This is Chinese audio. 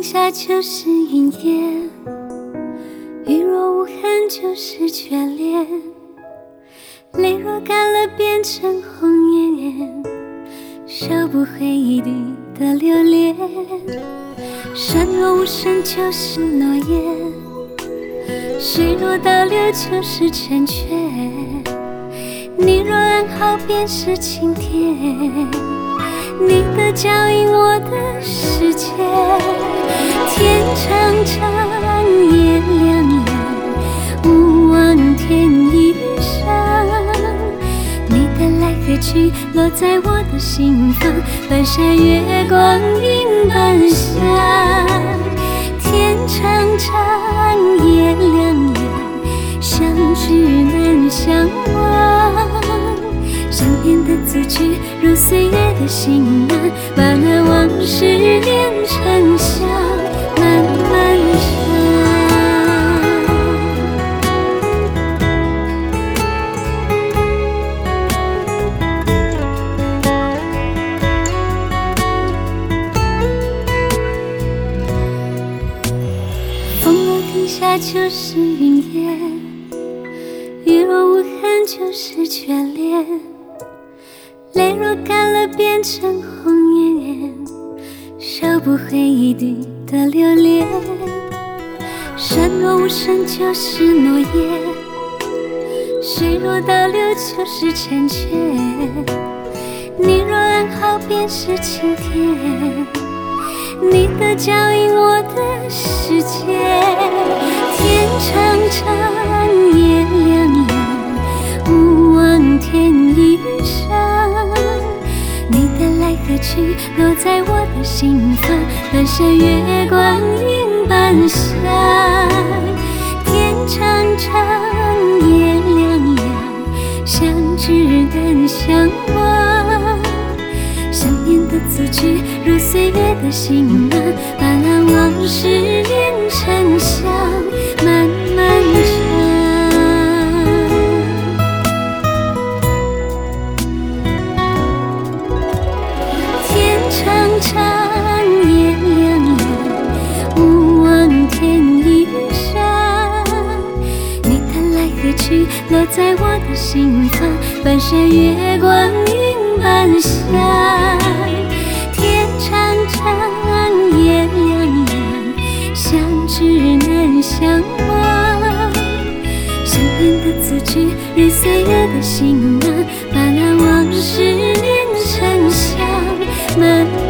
下就是云烟，雨若无痕就是眷恋，泪若干了变成红颜，收不回一滴的留恋。山若无声就是诺言，水若倒流就是成全，你若安好便是晴天，你的脚印我的世界。天长长夜凉凉，勿忘天一伤，你的来和去落在我的心房，半山月光映半乡。天长长夜凉凉，相知难相忘，想念的字句如岁月的行囊，把那往事连成香，漫漫长。风若停下就是云烟，雨若无痕就是眷恋，泪若干了变成红颜，收不回一滴的留恋。山若无声就是诺言，水若倒流就是成全，你若安好便是晴天，你的脚印我的世界。天长长夜凉凉，勿忘天一伤，你的来和去落在我的心房，半山月光映半乡。天长长夜凉凉，相知难相忘，想念的字句如岁月的行囊，把那往事连成香，漫漫长。天长长夜凉凉，勿忘天一伤，你的来和去落在我的心房，半山月光映半乡。天长长夜凉凉，相知难相忘，想念的字句如岁月的行囊，把那往事连成香，漫